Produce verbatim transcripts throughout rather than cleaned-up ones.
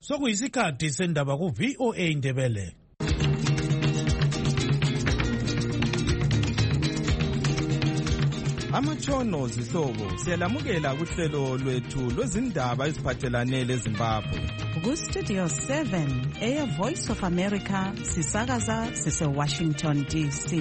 Sokuyisikhathi sendaba ku V O A Ndebele. Amatshono zihlobo siyalamukela kuhlelo lwethu lwezindaba eziphathelane leZimbabwe. Ku Studio seven, Air Voice of America, sisakaza sise Washington D C.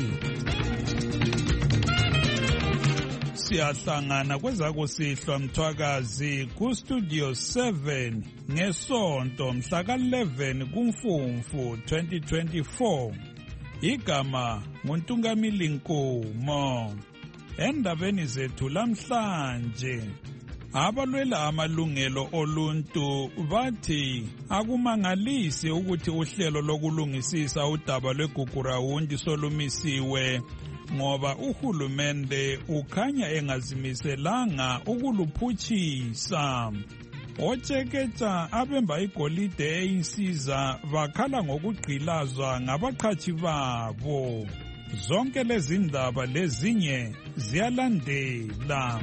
Siyahlangana kwezakusihlwa mthwakazi ku Studio seven ngesonto mhla ka eleven kuMfumfu twenty twenty-four. Igama nguNtungamili Nkomo. Endabeni zethu lamhlanje, abalwela amalungelo oluntu bathi akumangalisi ukuthi uhlelo lokulungisisa udaba lweGugurawundi solumisiwe ngoba uhulumende ukhanya engazimiselanga ukuluphutshisa. Otsheketsha abemba igolide eyinsiza bakhala ngokugqilazwa ngabaqhashi babo. Zonke lezi ndaba lezinye ziyalandela.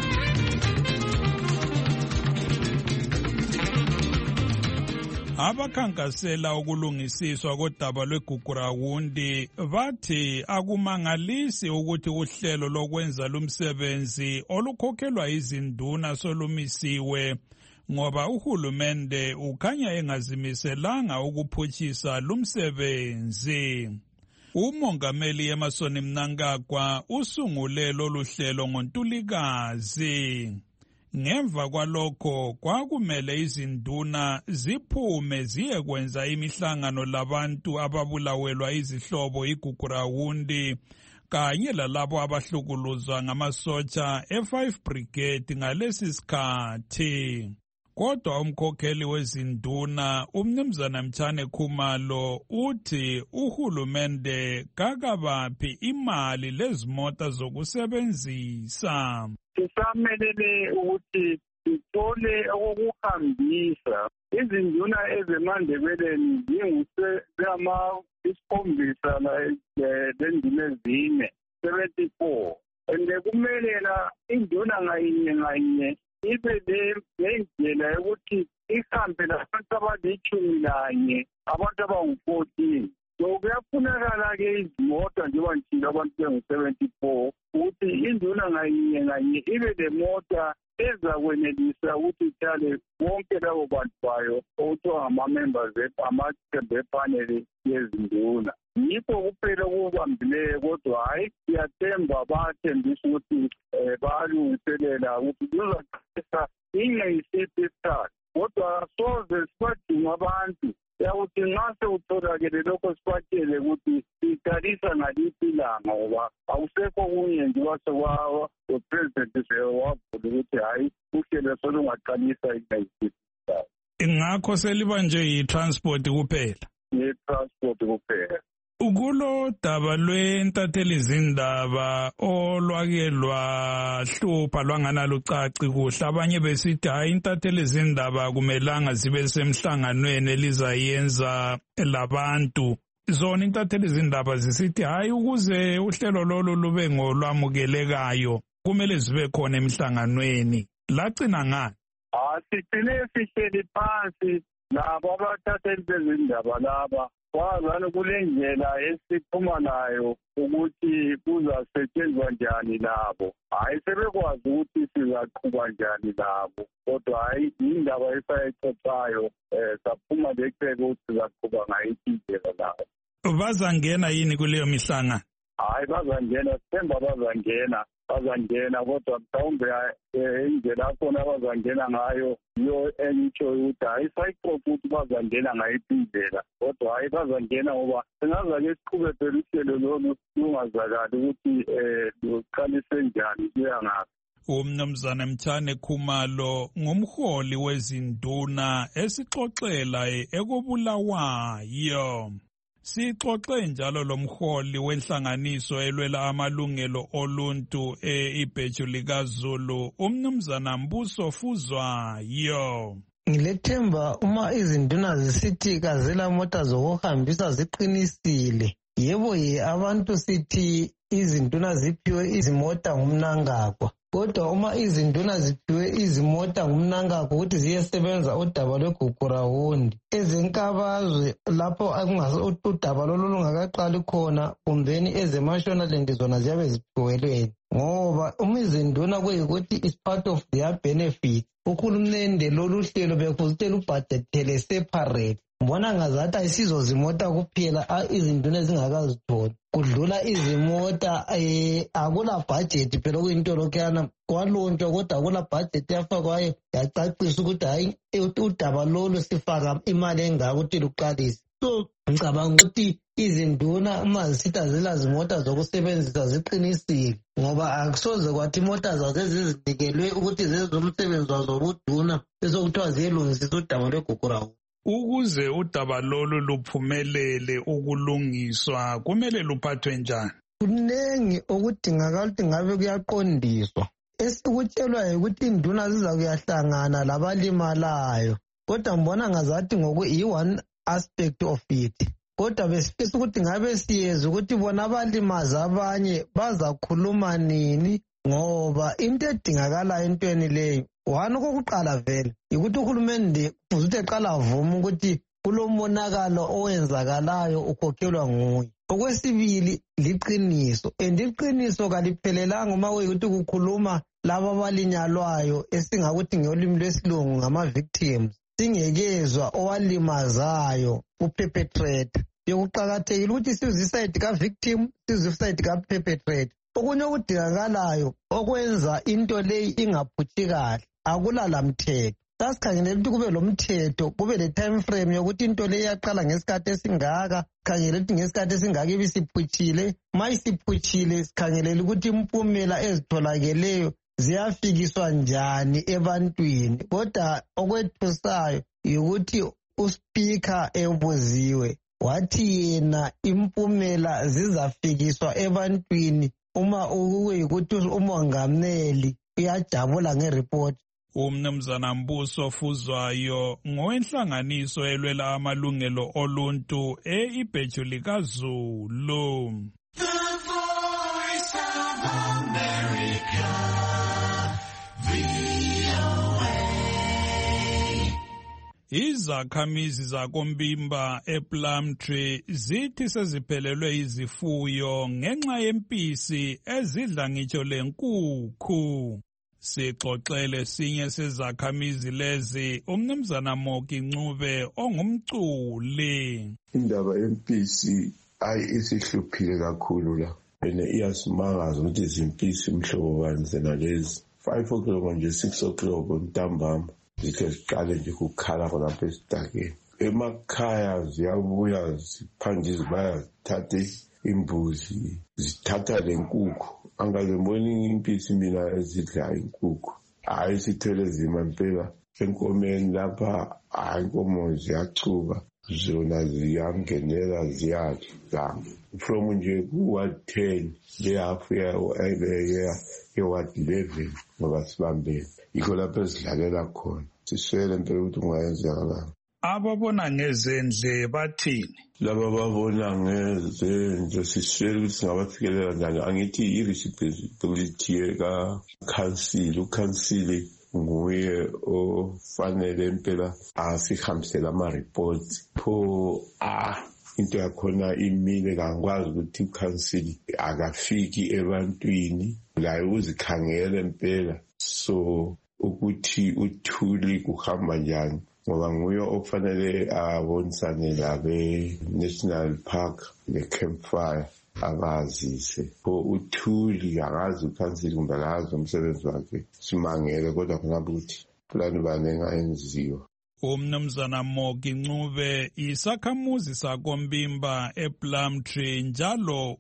Abakhankasela ukulungisiswa kodaba lweGugurawundi bathi akumangalisi ukuthi uhlelo lokwenza lumsebenzi olukhokhelwa izinduna solumisiwe ngoba uhulumende ukhanya engazimiselanga ukuphutshisa lumsebenzi. Umongameli Emmerson Mnangagwa usungule lolu hlelo ngoNtulikazi. Ngemva kwalokho kwakumele izinduna ziphume ziyekwenza imihlangano labantu ababulawelwa izihlobo iGugurawundi kanye lalabo abahlukuluzwa ngamasotsha e five Brigade ngalesi sikhathi. Kodwa umkhokheli wezinduna umnumzana Mtshane Khumalo uthi uhulumende kakabaphi imali lezimota zokusebenzisa. Sisamelele ukuthi sithole okukuhambisa izinduna ezemandebeleni zingusema isikhombisa lenduna ezine seventy-four and kumele la induna ngayinye ngayinye ibe lendlela yokuthi ihambe labantu abalichumi lanye abantu abangu-fourteen. So kuyafunakala-ke izimota njengoba njalo abantu bengu-seventy-four ukuthi induna ngayinye ngayinye ibe lemota ezakwenelisa ukuthi ithale bonke labo bantu bayo okuthiwa ngama-members amaqembu epaneli yezinduna. Yikho kuphela okubambileyo kodwa hhayi siyathemba bathembisa ukuthi um bayalungiselela ukuthi kuzaqalisa ingeyisiphi isikhathi kodwa soze sibadinga abantu yakuthi nxa sewutholakele lokho sibatshele ukuthi siqalisa ngaliphi ilanga ngoba akusekho kunye njengoba sekwawa upresident sewavula ukuthi hhayi uhlelo solungaqalisa ingeyisiphi isikhathi. Ngakho seliba nje yi-transport kuphela? Yi-transport kuphela. Ukulo daba lwentatheli zindaba olwake lwahlupha lwanganalucaci kuhle, abanye besithi hayi intatheli zindaba kumelanga zibe semhlanganweni elizayenza labantu. Zona intatheli zindaba zisithi hayi ukuze uhlelo lolu lube ngolwamukelekayo kumele zibe khona emhlanganweni. Lagcina ngani? Ah, sithile sihleli phansi labo abathatheli bezindaba laba. Kwazana kule ndlela esiphuma nayo ukuthi kuzasetshenzwa njani labo. Hayi sebekwazi ukuthi sizaqhuba njani labo. Kodwa hayi indaba esayixoxayo um saphuma leqeke ukuthi sizaqhuba ngayiphi indlela labo. Bazangena yini kuleyo mihlangano? Hayi bazangena, sithemba bazangena. Bazangena kodwa mhlawumbe indlela akhona bazangena ngayo yiyo engitshoyo ukuthi hayi sayixoxa ukuthi bazangena ngayiphi indlela kodwa hayi bazangena ngoba singaza-ke siqhube phela uhlelo lolu lungazakali ukuthi um luqalise njani kuya ngaphi. Umnumzana Mtshane Khumalo ngumholi wezinduna esixoxela ekobulawayo. Sixoxe njalo lomholi wenhlanganiso elwela amalungelo oluntu eIbheju likaZulu umnumzana Mbuso Fuzwayo. Ngilethemba uma izinduna zisithi kazela mota zokuhambisa ziqinisile. Yebo ye abantu sithi izinduna ziphiwe izimota ngumnangagwa. Kodwa uma izinduna ziphiwe izimota ngumnangagwa ukuthi ziyesebenza udaba lweGugurawundi, ezenkabazwe lapho udaba lolu lungakaqali khona kumbeni ezeMashonaland zona ziyabe ziphiwelweni. Ngoba uma izinduna kuyikuthi is part of their benefit, uhulumende lolu hlelo bekuthi lubhadethele separate. Mbona ngazathi ayisizo zimota kuphela izinduna ezingakazithola. Kudlula izimota eh akula budget phela kuyinto lokhana kwalontshwa kodwa akula budget yafakwayo yacacisa ukuthi hayi udaba lolu sifaka imali engaka ukuthi luqalise. So ngicabanga ukuthi izinduna uma zisitha zila zimota zokusebenzisa ziqinisile ngoba akusoze kwathi imota zazo ezizinikelwe ukuthi zenze umsebenzi wazo wobuduna bese kuthiwa ziyelungisisa udaba lweGugurawundi. Ukuze udaba lolu luphumelele ukulungiswa kumele luphathwe njani? Kunengi okudingakala ukuthi ngabe kuyaqondiswa. Esikutshelwa ukuthi induna ziza kuyahlangana labalimalayo. Kodwa mbona ngazathi ngoku i-one aspect of it. Kodwa besifisa ukuthi ngabe siyeza ukuthi bona abalimaza abanye bazakhuluma nini ngoba into edingakala entweni leyo. Wani kokuqala vele ukuthi uhulumende kufuze eqala avuma ukuthi kulomonakalo owenzakalayo ukhokhelwa nguye. Okwesibili liqiniso, and iqiniso kaliphelelanga uma kuyikuthi kukhuluma laba abalinyalwayo esingakuthi ngolimi lwesilungu ngama victims, singekezwa owalimazayo uperpetrator. Yokuqakathekile ukuthi sizisayide ka victim, sizisayide ka perpetrator. Okunye okudingakalayo okwenza into leyi ingaphuthi kahle akulala mthetho. Sasikhangele ukuthi kube lo mthetho, kube le time frame yokuthi into leyi yaqala ngesikhathi esingaka, sikhangele ukuthi ngesikhathi esingaka ibisiphuthile, ma isiphuthile sikhangelela ukuthi impumela ezitholakeleyo ziyafikiswa njani ebantwini. Kodwa okwethusayo ukuthi uSpeaker ebuziwe wathi yena impumela zizafikiswa ebantwini uma ukuyikuthi umongameli uyajabula ngereport. Umnumzana Mbuso Fuzwayo ngowenhlanganiso elwela amalungelo oluntu e-Ibheju likaZulu. The Voice of America, V O A. Izakhamizi zakoMbimba ePlumtree zithi seziphelelwe izifuyo ngenxa yempisi ezidla ngitsho lenkukhu. Sixoxele sinye sezakhamizi lezi umnumzana Moki Ncube ongumculi. Indaba yempisi ayi isihluphile kakhulu la. Ene iyasimangaza ukuthi izimpisi umhlobo bani zenalezi. five o'clock nje six o'clock ntambama. Zikhe ziqale nje ukukhala khonapha esidakeni. Emakhaya ziyabuya ziphanje izibaya zithathe imbuzi zithatha lenkukhu. Angaziboni impisi mina ezidla inkukhu. Hayi sithele zima impela enkomeni lapha hayi inkomo ziyachuba zona ziyangenela ziyadla. From nje ku ten le half year year ye-ward eleven ngoba sibambene yikho lapho esidlalela khona. Siswele impela ukuthi ungayenzakala. Ababona ngezendle bathini? Laba babona ngezendle siswele ukuthi singabafikelela njani. Angithi i-responsibility ka-council. U-council nguye ofanele impela asihambisele ama-reports. Pho ah into yakhona imile kangikwazi ukuthi i-council akafiki ebantwini la uzikhangele impela. So ukuthi uthuli kuhamba njani ngoba nguye okufanele abonisane labe National Park le-Campfire abazise. Pho uthuli akazi ukhansili kumbe akazi umsebenzi wakhe. Simangele kodwa khonapho ukuthi plani bani engayenziwa. Umnumzana Moki Ncube isakhamuzi sakoMbimba ePlumtree njalo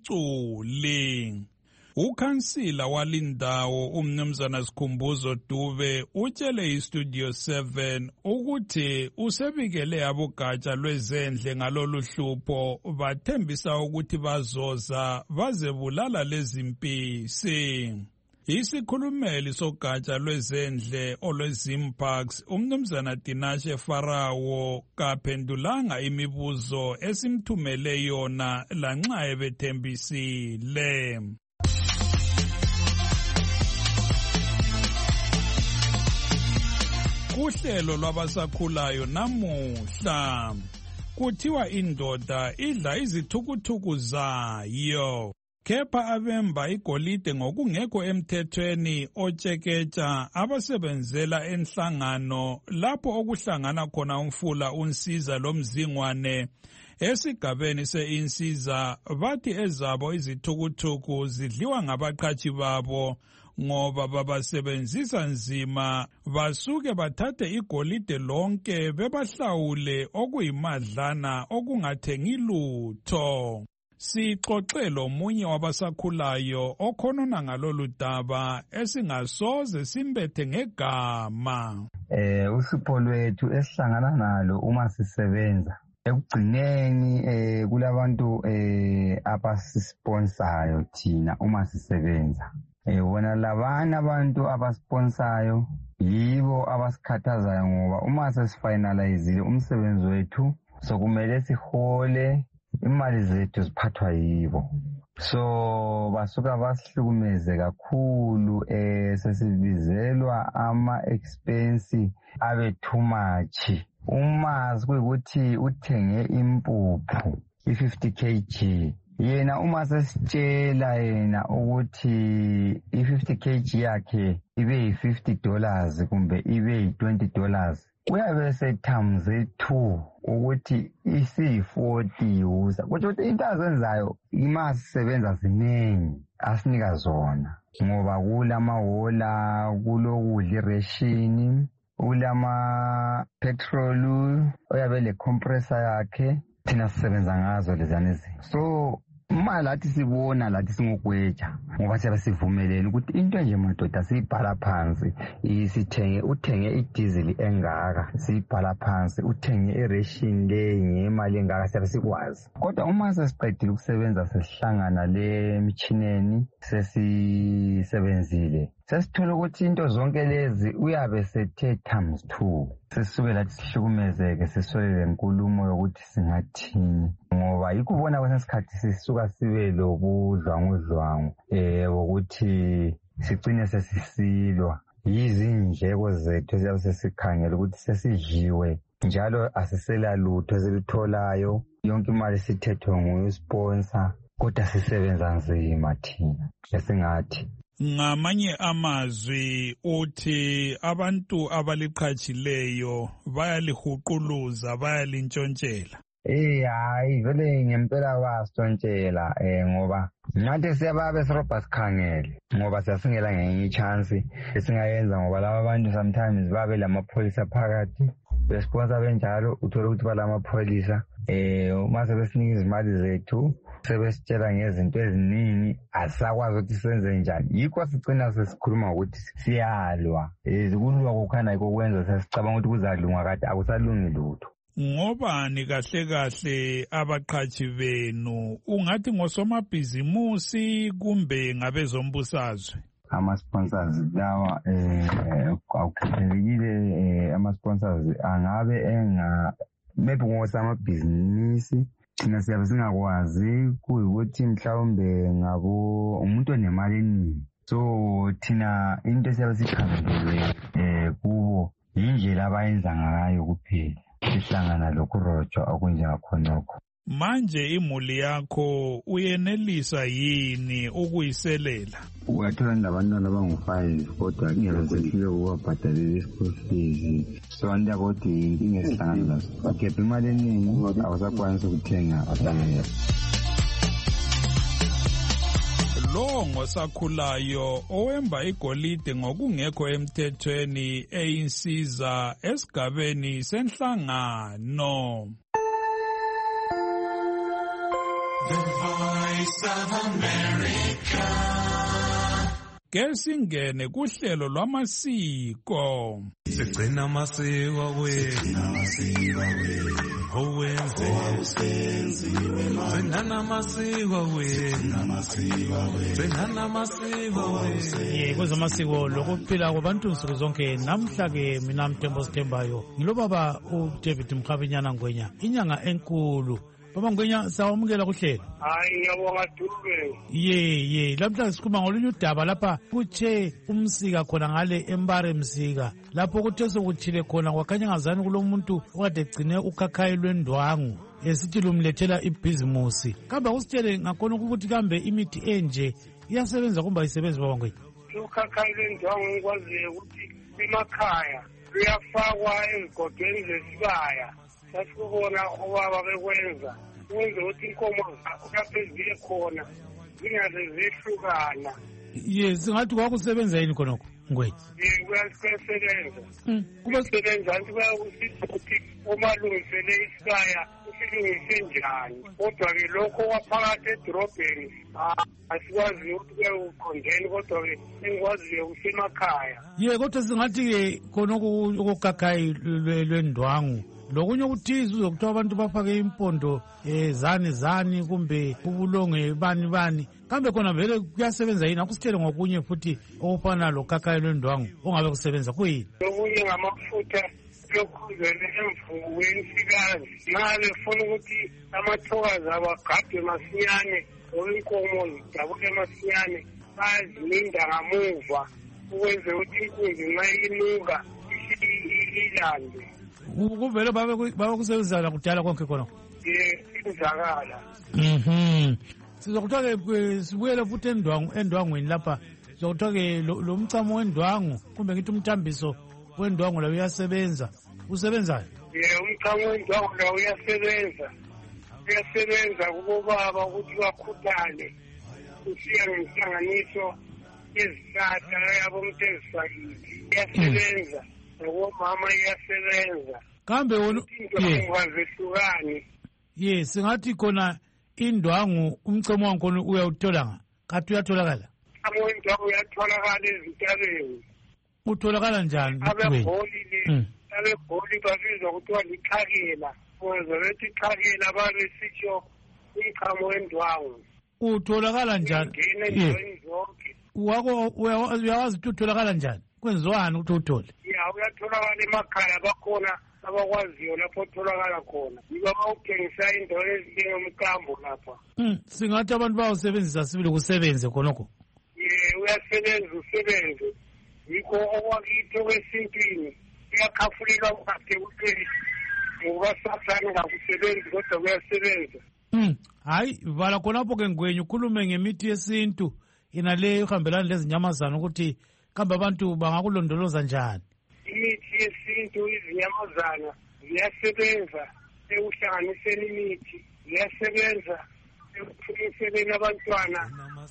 ungumculi. Ukhansila walindawo umnumzana Sikhumbuzo Dube utshele iStudio seven ukuthi usebikele abogatsha lwezendle ngalolu hlupho bathembisa ukuthi bazoza bazebulala lezi mpisi. Isikhulumeli sogatsha lwezendle olwezimparks umnumzana Dinashe Farawo kaphendulanga imibuzo esimthumele yona lanxa ebethembisile. Kuhlelo lwabasakhulayo namuhla kuthiwa indoda idla izithukuthuku zayo. Kepha abemba igolide ngokungekho emthethweni otsheketsha abasebenzela enhlangano lapho okuhlangana khona umfula unsiza lomzingwane esigabeni se-Insiza bathi ezabo izithukuthuku zidliwa ngabaqhatshi babo ngoba babasebenzisa nzima basuke bathathe igolide lonke bebahlawule okuyimadlana okungathengi lutho. Sixoxe lomunye wabasakhulayo okhonona ngalolu daba esingasoze simbethe ngegama. Eh usipho lwethu esihlangana nalo uma sisebenza ekugcineni eh kulabantu eh abasisponsayo thina uma sisebenza. Eh wona labana abantu abasponsayo yibo abasikhathazayo ngoba uma sesifinalizile umsebenzi wethu sokumele sihole imali zethu ziphathwa yibo. So basuka basihlukumeze kakhulu eh sesibizelwa ama expense abe too much. Uma kuyikuthi uthenge impuphu i-fifty kilograms yena uma sesitshela yena ukuthi i-fifty kilograms yakhe ibe yi-fifty dollars kumbe ibe yi-twenty dollars uyabe sethamze two ukuthi isi-forty uza kuthi into azenzayo ima sisebenza ziningi asinika zona ngoba kulamahola kulokudla ireshini kulama petrol uyabe le compressor yakhe thina sisebenza ngazo lezana izinto. So uma lathi sibona lathi singogweja ngoba siyabe sivumelene ukuthi into nje madoda siyibhala phansi isithenge uthenge i-diesel engaka siyibhala phansi uthenge i-ration le ngemali engaka siyabe sikwazi. Kodwa uma sesiqedile ukusebenza sesihlangana le michineni sesisebenzile sesithola ukuthi into zonke lezi uyabe sethe times two. Sesisuke lathi sihlukumezeke siswele lenkulumo yokuthi singathini ngoba yikubona kwesikhathi sisuka sibe lobudlwangudlwangu eh ukuthi sigcine sesisilwa yizindleko zethu esiyabe sesikhangela ukuthi sesidliwe njalo asisela lutho esilitholayo yonke imali sithethwe ngusponsor kodwa sisebenza nzima thina esingathi. Ngamanye amazwi uthi abantu abaliqhatshileyo bayalihuquluza bayalintshontshelwa. Eh hayi vele ngempela basitshontshelwa eh ngoba ngathi siyababe sirobha sikhangele ngoba siyasingela ngenye ichance esingayenza ngoba laba abantu sometimes babe lamapholisa phakathi besponsor benjalo uthola ukuthi balamapholisa eh uma sebesinika izimali zethu sebesitshela ngezinto eziningi asakwazi ukuthi senze njani yikho sicina sesikhuluma ukuthi siyalwa ezikulwa kukhana yiko kwenza sesicabanga ukuthi kuzalunga kade akusalungi lutho. Ngobani kahle kahle abaqhatshi benu ungathi ngosomabhizimusi kumbe ngabezombusazwe? Ama-sponsors lawa eh awukhethelekile ama-sponsors angabe enga maybe ngosamabhizinisi thina siyabe singakwazi kuyikuthi mhlawumbe ngabo umuntu onemali eningi so thina into siyabe sikhangelwe eh kubo indlela abayenza ngayo kuphela sihlangana lokurojo okunjengakhonokho. Manje imuli yakho uyenelisa yini ukuyiselela? Uyathola ndabantwana abangu-five kodwa ingeke sehlule ukubabhadalela i-school fees so andiyakuthi inkinga esihlangana nazo ugebha imali eningi awusakwanisi ukuthenga. Lo ngosakhulayo owemba igolide ngokungekho emthethweni eyinsiza esigabeni senhlangano. The Voice of America. ke singene kuhlelo lwamasiko. Sigcina amasiko wethu owenze gcina amasiko wethu gcina amasiko wethu. Ye kwezamasiko lokuphila kwabantu nsuku zonke. Namhla ke mina Mthembu Sithembayo ngilobaba uDavid Mkhabinyana Ngwenya, inyanga enkulu. Baba Ngwenya, sawamukela kuhlelo. Hayi ngiyabonga Dube. Ye ye lamhla sikhuluma ngolunye udaba lapha kuthe umsika khona ngale Embare Msika, lapho kuthe sokuthile khona kwakhanya ngazani kulomuntu okade egcine ukhakhayi lwendwangu esithi lumlethela ibhizimusi. Kambe usitshele ngakhona ukuthi kambe imithi enje iyasebenza kumbe ayisebenzi baba Ngwenya? Ukhakhayi lwendwangu ngikwaziyo ukuthi emakhaya luyafakwa ezigodweni zesibaya. Sasikubona obaba bekwenza wenze ukuthi inkomo lapho eziye khona zingaze zihlukana. Ye singathi kwakusebenza yini khonokho Ngwenya? Ye kuyasebenza. Kusebenza anti kuyakusiza ukuthi omalungisele isibaya usilungise njani. Kodwa-ke lokho kwaphakathi edorobheni asikwazi ukuthi kuyekuqondeni, kodwa-ke engikwaziyo kusemakhaya. Ye kodwa singathi-ke khonokho ukukhakhayi lwendwangu lokunye ukuthiza uzokuthiwa abantu bafake impondo eh zani zani kumbe ubulonge bani bani, kambe khona vele kuyasebenza yini? Akusitshele ngokunye futhi okufana lokhakhayi lwendwangu ongabe kusebenza kuyini? Lokunye ngamafutha lokhuzele emvuweni sikazi nale funa ukuthi amathokazi abagade masinyane inkomo zidabule masinyane bazilinda ngamuva ukwenze ukuthi inkunzi nxa inuka ilande. Kuvele babe kusebenzana kudala konke khona. Ye kuzakala. Mhm. Sizokuthoke sibuyele futhi endwangu endwangweni lapha. Sizokuthoke lo mcamo wendwangu kumbe ngithi umthambiso wendwangu la uyasebenza. Usebenza? Ye umcamo wendwangu la uyasebenza. Uyasebenza kubobaba ukuthi bakhuthale. Usiya ngenhlanganiso yezihlahla yabo umthezisakile. Uyasebenza. Ngomama iyasebenza. Kambe wona yehlukane. Ye singathi khona indwangu umcemo wakhona uyawuthola nga kathi uyatholakala? Amondwangu uyatholakala ezintabeni. Utholakala njani? Abeholi le abeholi babizwa kuthiwa likhakela. Ngoba bethi ikhakela babe sitsho umchamo wendwangu. Utholakala njani? Ngene zonke. Wako uyawazi ukuthi utholakala njani? Kwenziwani ukuthi uthole? Ya uyatholakala emakhaya bakhona abakwaziyo lapho utholakala khona. Yiba bawuthengisa indawo ezinjengemkambo lapha. Mm, singathi abantu bawusebenzisa sibili kusebenze khonokho. Ye uyasebenza usebenze. Yikho okwakithi kwesintwini uyakhafulelwa ukade ukuthi ngoba sathane ngakusebenzi kodwa kuyasebenza. Mm, hayi vala khonapho ke Ngwenya ukhulume ngemithi yesintu inale ihambelana lezinyamazana ukuthi kambe abantu bangakulondoloza njani? Imithi yesintu izinyamazana ziyasebenza ekuhlanganiseni imithi, ziyasebenza ekuthumiseleni abantwana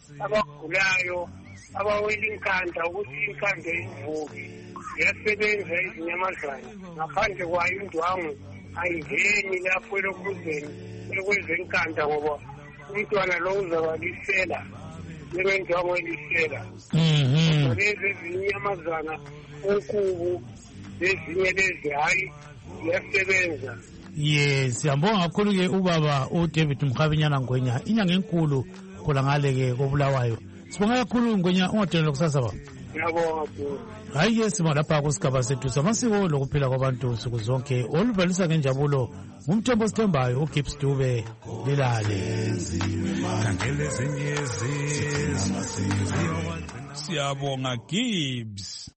abagulayo abawela inkanda ukuthi inkanda ivuke. Ziyasebenza izinyamazana. Ngaphandle kwayo indwangu ayingeni lapho elokhuzeni ekwenza inkanda ngoba umntwana lo uzabalisela lebendwangu elisela. Mhm. Lezi ezinyamazana onkubu lezinye lezi hayi ziyasebenza. Yes, siyambonga kakhulu ke ubaba uDavid Mkhabinyana Ngwenya, inyanga enkulu khona ngale ke kobulawayo. Sibonga kakhulu Ngwenya, ungadelwa kusasa baba. Ngiyabonga kakhulu. Hayi ke sima lapha kusigaba sethu samasiko lokuphila kwabantu nsuku zonke oluvalisa ngenjabulo ngumthembu Sithembayo uGibbs Dube lilale. Siyabonga Gibbs.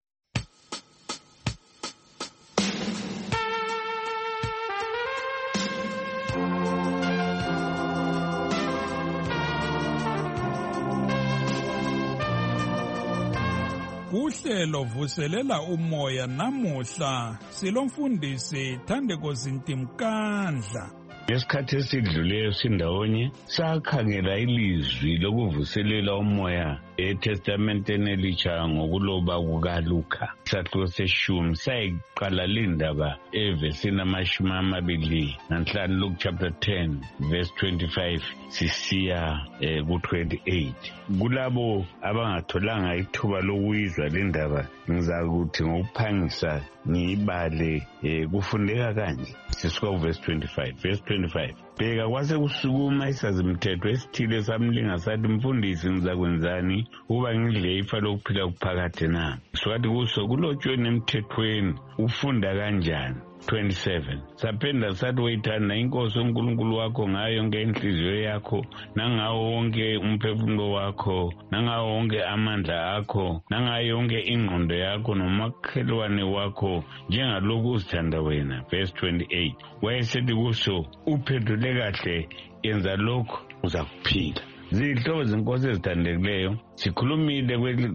Uhlelo vuselela umoya namuhla silomfundisi Thandeko Zintimkandla. Ngesikhathi esidluleyo sindawonye sakhangela ilizwi lokuvuselela umoya eTestamenteni Elitsha ngokuloba kukaLuka isahluko seshumi sayiqala lindaba evesini amashumi amabili nanhlanu, Luke chapter ten verse twenty-five sisiya eh, ku twenty-eight. Kulabo abangatholanga ithuba lokuyizwa lendaba ngizakuthi ngokuphangisa ngiyibale eh, kufundeka kanje. Sisuka ku verse twenty-five. Verse twenty-five. Bheka kwase kusukuma isazimthetho esithile samlinga sathi, mfundisi ngizakwenzani uba ngidle ifa lokuphila kuphakade na? Sokathi kuso kulotshweni emthethweni ufunda kanjani? twenty-seven. Sapenda sathi wayithanda inkosi uNkulunkulu wakho ngayo yonke inhliziyo yakho, nangawo wonke umphefumulo wakho, nangawo wonke amandla akho, nangayo yonke ingqondo yakho, nomakhelwane wakho njengalokhu uzithanda wena. Verse twenty-eight. Wayesethi kuso, uphendule kahle, yenza lokho uzakuphila. Zihlobo zenkosi ezithandekileyo sikhulumile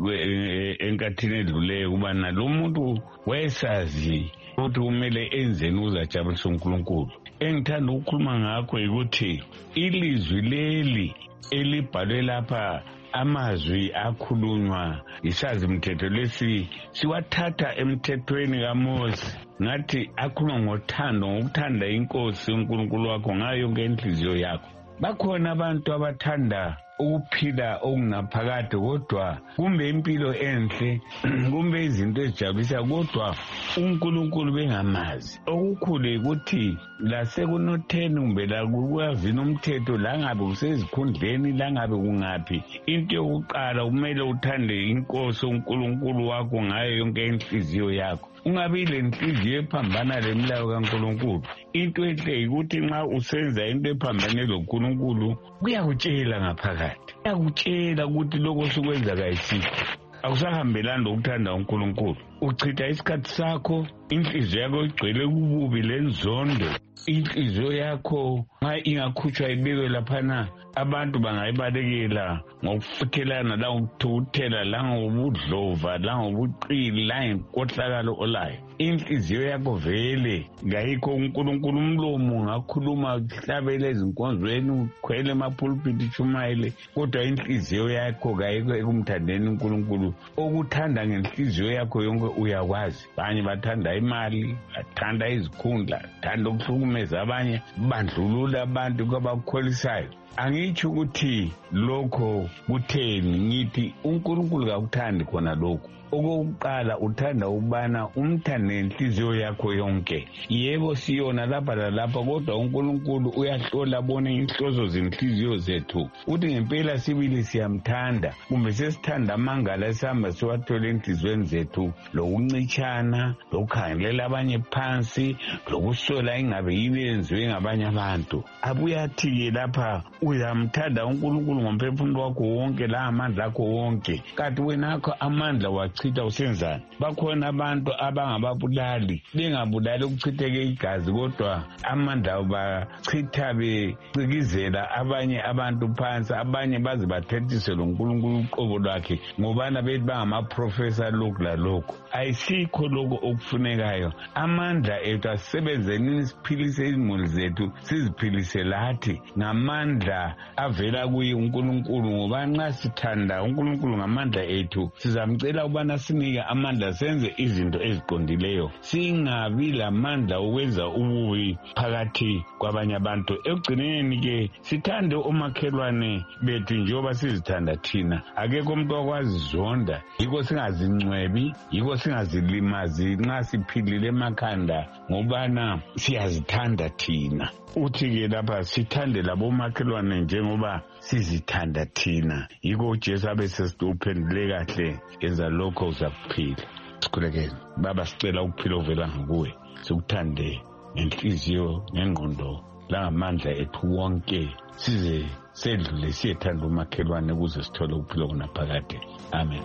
enkathini edluleyo kubana lo muntu wayesazi ukuthi kumele enzeni uzajabulisa uNkulunkulu. Engithanda ukukhuluma ngakho ukuthi ilizwi leli elibhalwe lapha, amazwi akhulunywa isazimthetho lesi siwathatha emthethweni kaMose, ngathi akhuluma ngothando, ngokuthanda inkosi uNkulunkulu wakho ngayo yonke inhliziyo yakho. Bakhona abantu abathanda ukuphila okunaphakade kodwa kumbe impilo enhle kumbe izinto ezijabulisa kodwa uNkulunkulu bengamazi. Okukhulu ukuthi lasekunotheni kumbe la kuyavina umthetho, la ngabe kusezikhundleni, la ngabe kungaphi, into yokuqala kumele uthande inkosi uNkulunkulu wakho ngayo yonke inhliziyo yakho. Ungabi lenhliziyo ephambana lemilayo kaNkulunkulu. Into enhle ukuthi nxa usenza into ephambane loNkulunkulu kuyakutshela ngaphakathi, kuyakutshela ukuthi lokho sikwenza kayisikho, akusahambelani lokuthanda uNkulunkulu. Uchitha isikhathi sakho, inhliziyo yakho igcwele ububi lenzondo. Inhliziyo yakho nxa ingakhutshwa ibekwe laphana, abantu bangayibalekela ngokufuthelana la ngokuthukuthela la ngobudlova la ngobuqili la ngenkohlakalo olayo. Inhliziyo yakho vele ngayikho uNkulunkulu. Umlomo ngakhuluma uhlabele ezinkonzweni, ukhwele emapulpiti utshumayele, kodwa inhliziyo yakho kayikho ekumthandeni uNkulunkulu. Okuthanda ngenhliziyo yakho yonke uyakwazi. Abanye bathanda imali, bathanda izikhundla, bathanda ukuhlukumeza abanye, bandlulula abantu kwabakholisayo. Angitsho ukuthi lokho kutheni, ngithi uNkulunkulu kakuthandi khona lokho. Okokuqala uthanda ukubana umthande inhliziyo yakho yonke. Yebo siyona lapha lalapha, kodwa uNkulunkulu uyahlola abone inhloso zenhliziyo zethu. Uthi ngempela sibili siyamthanda, kumbe sesithanda amangala esihamba siwathola enhliziyweni zethu, lokuncitshana, lokukhangelela abanye phansi, lokusola ingabe yini yenziwe ngabanye abantu. Abuyathi-ke lapha uyamthanda uNkulunkulu ngomphefumulo wakho wonke, la amandla akho wonke, kanti wena akho amandla wachitha usenzani? Bakhona abantu abangababulali, bengabulali ukuchitheke igazi, kodwa amandla bachitha becikizela abanye abantu phansi, abanye baze bathethiswe loNkulunkulu uqobo lwakhe ngobana bethi bangamaprofesa lokhu lalokhu. Ayisikho lokho okufunekayo. Amandla ethu asisebenzeni siphilise izimuli zethu, siziphilise lathi ngamandla avela kuye uNkulunkulu, ngoba nxa sithanda uNkulunkulu ngamandla ethu sizamcela ubana sinike amandla senze izinto eziqondileyo, singabi lamandla okwenza ububi phakathi kwabanye abantu. Ekugcineni ke sithande umakhelwane bethu njengoba sizithanda thina. Akekho umuntu okwazi zonda, yiko singazincwebi, yiko singazilimazi nxa siphilile emakhanda, ngobana siyazithanda thina. Uthi-ke lapha sithande labomakhelwane njengoba sizithanda thina. Yiko uJesu abe sesithi uphendule kahle, yenza lokho uzakuphila. Sikhulekele. Baba, sicela ukuphila ovela kuwe, sikuthande ngenhliziyo, ngengqondo langamandla ethu wonke, size sedlule siyethanda umakhelwane ukuze sithole ukuphila kunaphakade. Amen.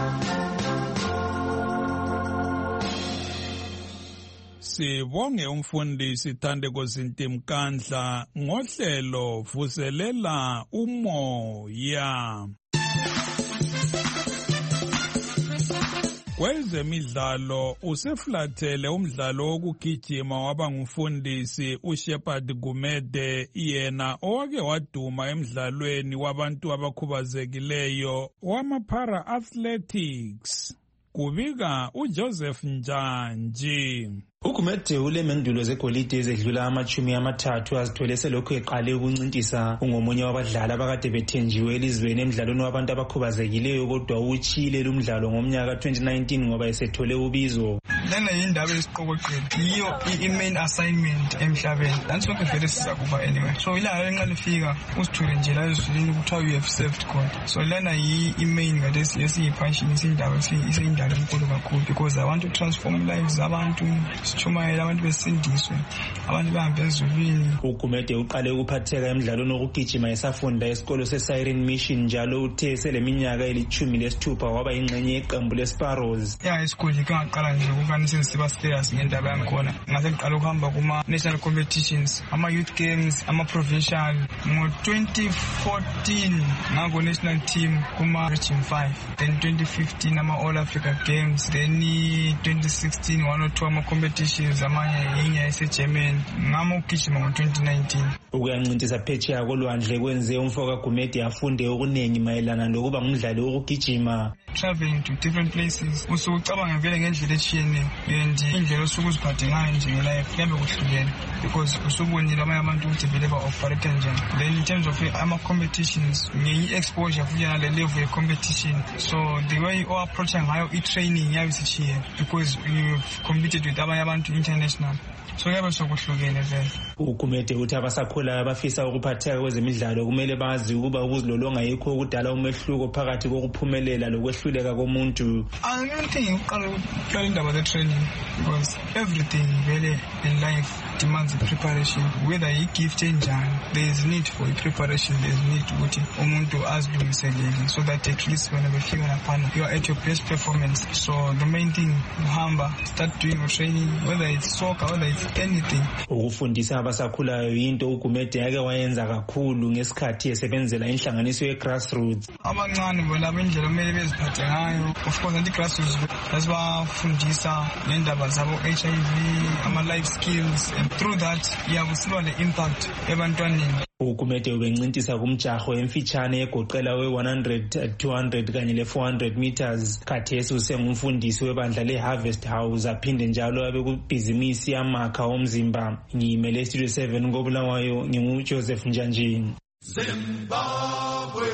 Sibonge umfundisi Thandeko Zintimkandla ngohlelo vuselela umoya. Kwezemidlalo useflathele umdlalo wokugijima waba ngumfundisi uShepard Gumede, yena owake waduma emdlalweni wabantu abakhubazekileyo wama-para athletics. Kubika uJoseph Njanji. Ugumede ulemendulo zegolide ezedlula amachumi amathathu azithole selokhu eqale ukuncintisa. Ungomunye wabadlali abakade bethenjiwe elizweni emdlalweni wabantu abakhubazekileyo, kodwa utshile lumdlalo ngomnyaka twenty nineteen ngoba esethole ubizo. Lena yindaba esiqokoqela yiyo i-main assignment emhlabeni. Lansonke vele sizakuba anyway. So ilanga lenxa lifika usithule nje la ezulwini kuthiwa you have served God. So lena yi-main ngalesi esiyiphashini isindaba isindaba enkulu kakhulu, because I want to transform lives zabantu. Sitshumayela abantu besindiswe, abantu bahambe ezulwini. Ugumede uqale ukuphatheka emidlalweni wokugijima esafunda esikolo se-Siren Mission, njalo uthe seleminyaka elithumi lesithupha waba yingxenye yeqembu le-Sparrows. Ya esikoleni ngaqala nje ukubani sensiba serious ngendaba yangikhona. Ngase ngiqala ukuhamba kuma-national competitions, ama-youth games, ama-provincial. Ngo-twenty fourteen ngako-national team kuma-region five, then twenty fifteen ama-All Africa Games, then twenty sixteen one or two ama-competitions amanye yinye yaseGermany. Ngama ukugijima ngo-twenty nineteen. Ukuyancintisa phetsheya kolwandle kwenze umfo kaGumede afunde okuningi mayelana lokuba ngumdlali wokugijima. Traveling to different places, usucabanga vele ngendlela etshiyeneyo, and indlela osuke uziphathe ngayo nje ngelife kuyabe kuhlukene, because usubonile abanye abantu ukuthi vele ba-operate njani. Then in terms of ama-competitions, ngeyi-exposure futhi nale level ye-competition, so the way o-approacha ngayo i-training yabe sitshiyene, because you've competed with abanye abantu international. So yabe sokuhlukene vele. Ugumede uthi abasakhulayo abafisa ukuphatheka kwezemidlalo kumele bazi ukuba ukuzilolonga yikho ukudala umehluko phakathi kokuphumelela lokwehluleka komuntu. I don't think uqala ukuqala indaba ze-training, because everything vele in life demands a preparation. Whether i-gift enjani, there is need for a preparation, there is need ukuthi umuntu azilungiselele, so that at least when befika laphana you are at your best performance. So the main thing, uhamba, start doing your training, whether it's soccer, whether it's anything. Ukufundisa abasakhulayo yinto ugumede yake wayenza kakhulu ngesikhathi esebenzela inhlanganiso ye-grassroots. Abancane bona bendlela kumele beziphathe ngayo. Of course anti-grassroots basibafundisa ngendaba zabo H I V, ama-life skills, and through that iyakusiba le-impact ebantwaneni. Ugumede ubencintisa kumjaho emfitshane egoqela we-one hundred, two hundred kanye le-four hundred meters. Khathesi usengumfundisi webandla le-Harvest House, aphinde njalo abe kubhizinisi yamakha omzimba. Ngiyimele Studio seven koBulawayo, nginguJoseph Njanjini. Zimbabwe.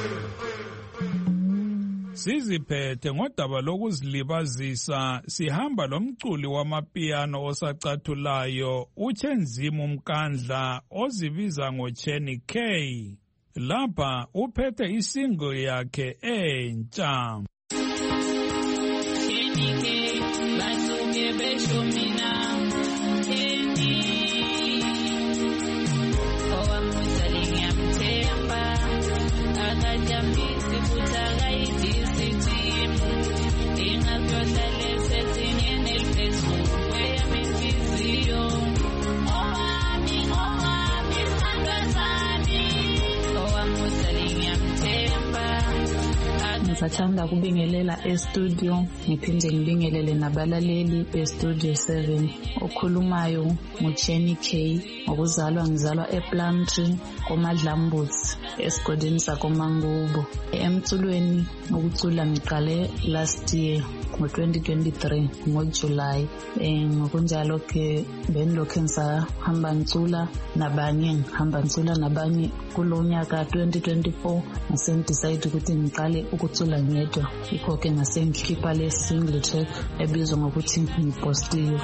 Siziphethe ngodaba lokuzilibazisa, sihamba lomculi wamapiano osacathulayo uChenzimu Mkandla ozibiza ngoChenny K. Lapha uphethe isingle yakhe entsha. Chenny K basuke besho mina Chenny owamuzali ngiyamthemba akajambisi kutakaidi Ngisathanda kubingelela e-studio, ngiphinde ngibingelele nabalaleli be-Studio seven. Okhulumayo nguChenny K, ngokuzalwa ngizalwa ePlumtree koMadlambuzi esigodini sakoMangubo. Emculweni ukucula ngiqale last year ngo-twenty twenty-three ngoJuly. Ngokunjalo ke benilokhu ngisahamba ngicula nabanye ngihamba ngicula nabanye kulo nyaka twenty twenty-four ngisendecide ukuthi ngiqale ukucula ngedwa. Yikho ke ngasengikhipha le single track ebizwa ngokuthi ngipostiwe.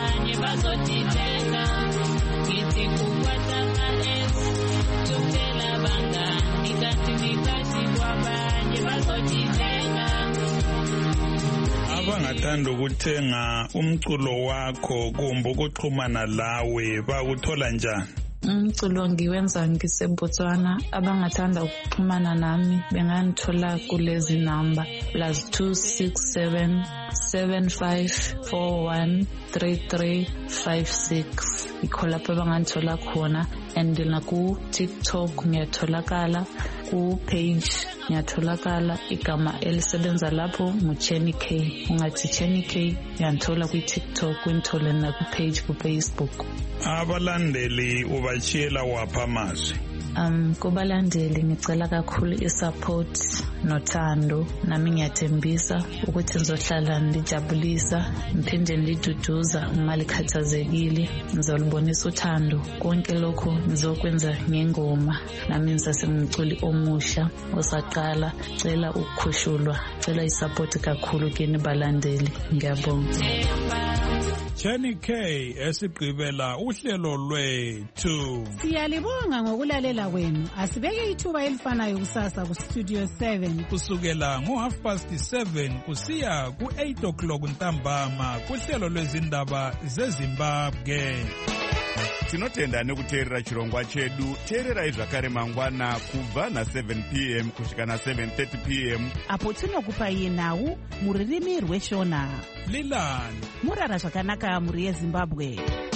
Abangathanda ukuthenga umculo wakho kumbe ukuxhumana lawe bakuthola njani? Umculo ngiwenza ngiseBotswana. Abangathanda ukuxhumana nami bengangithola kulezi number plus two six seven seven five four one three three five six. ikho lapho bangangithola khona. And naku-TikTok ngiyatholakala, ku-page ngiyatholakala, igama elisebenza lapho nguChenny K. Ungathi Chenny K uyangithola kwi-TikTok, ngithole naku-page ku-Facebook. Abalandeli ubachiyela wapha amazwi? Um kubalandeli ngicela kakhulu isupport nothando, nami ngiyathembisa ukuthi ngizohlala ndijabulisa, ngiphinde ndiduduza uma likhathazekile, ngizolibonisa uthando. Konke lokho ngizokwenza ngengoma, nami ngisasengumculi omusha osaqala. Cela ukukhushulwa, cela isupport kakhulu kini balandeli, ngiyabonga. Chenny K esigqibela uhlelo lwethu. Siyalibonga ngokulalela kwenu. Asibeke ithuba elifanayo kusasa ku Studio seven kusukela ngo half past seven kusiya ku eight o'clock ntambama kuhlelo lwezindaba zeZimbabwe. Tinotenda nekuteerera chirongwa chedu. Teererai zvakare mangwana kubva na seven p m kusvika na seven thirty p m apo tinokupai nhau muririmi rweshona. Lilani murara zvakanaka muri yeZimbabwe.